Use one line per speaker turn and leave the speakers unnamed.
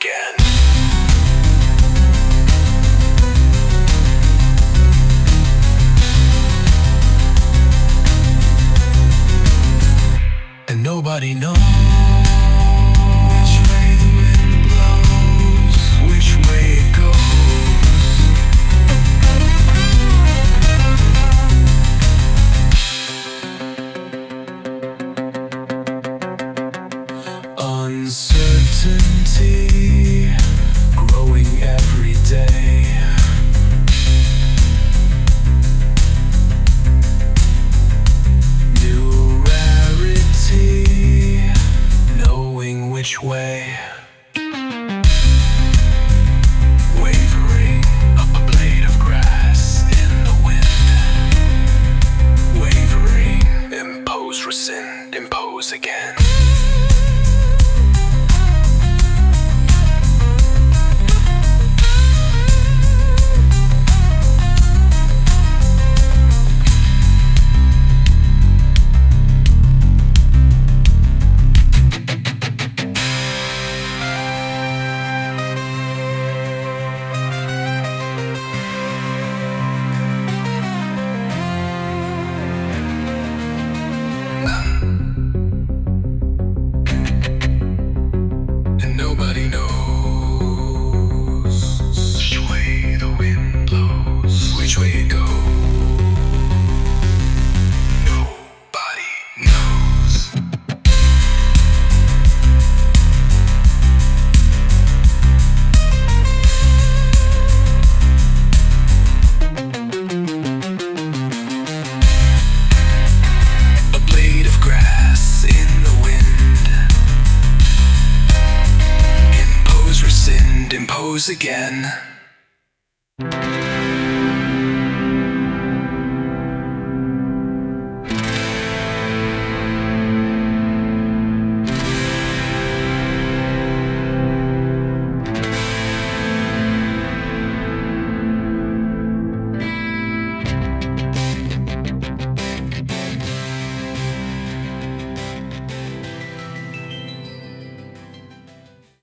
again. And nobody knows which way the wind blows, which way it goes. Uncertainty growing every day. New rarity, knowing which way. Wavering, a blade of grass in the wind. Wavering, impose, rescind, impose again. And nobody knows which way the wind blows, which way it goes. Nobody knows. A blade of grass in the wind. Impose, rescind, impose again.